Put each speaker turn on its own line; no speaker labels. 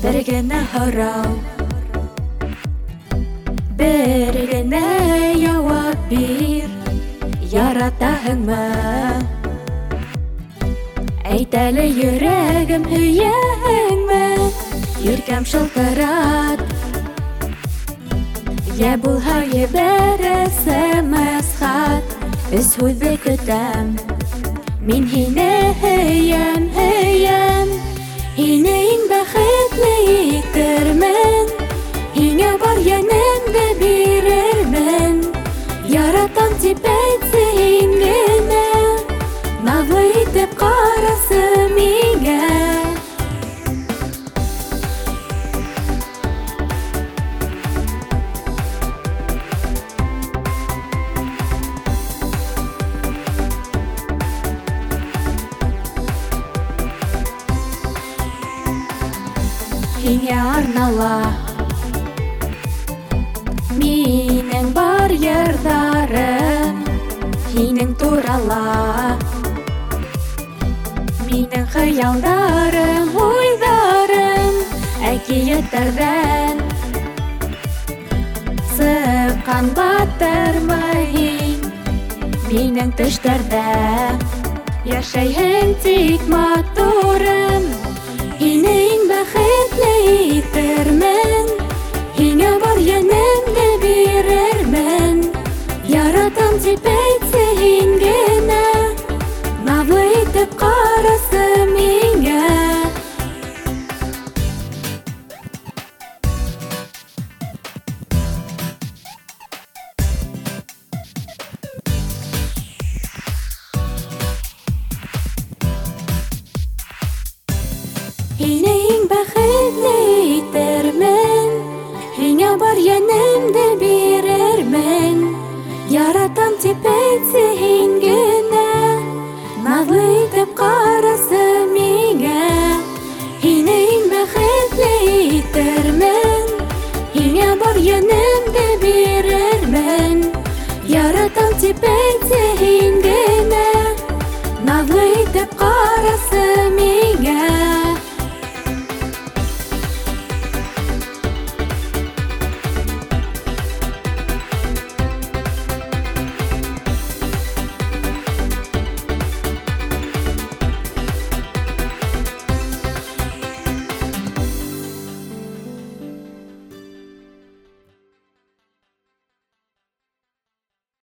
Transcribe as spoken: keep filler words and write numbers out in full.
бер генә һорау, бер генә җавап бир, яратаһыңмы? Әйт әле, йөрәгем, һөяһеңме? Йөрәкем шалтырат, йә булһа ебәр эс-эм-эс хат. Өс һүҙҙе көтәм, мин һине һөйәм, һөйәм. Һине иң бәхетле итермен, һиңә бар йәнемде бирермен. Яратам тип әйтсе һин генә, наҙлы итеп ҡарасы миңә. Һиңә арнала минең бар йырҙарым, һинең турала минең хыялдарым, уйҙарым. Әкиәттәрҙән сыҡҡан батырмы һин минең төштәрҙә? Йәшәйһең тик матурым, һине иң бәхетле итермен, һиңә бар йәнемде бирермен. Яратам тип әйтсе һин генә, наҙлы итеп ҡарасы миңә. Һине иң бәхетле итермен, һиңә бар йәнемде бирермен. Яратам тип әйтсе һин генә, наҙлы итеп ҡарасы миңә. Һине иң бәхетле итермен, һиңә бар йәнемде бирермен. Яратам тип әйтсе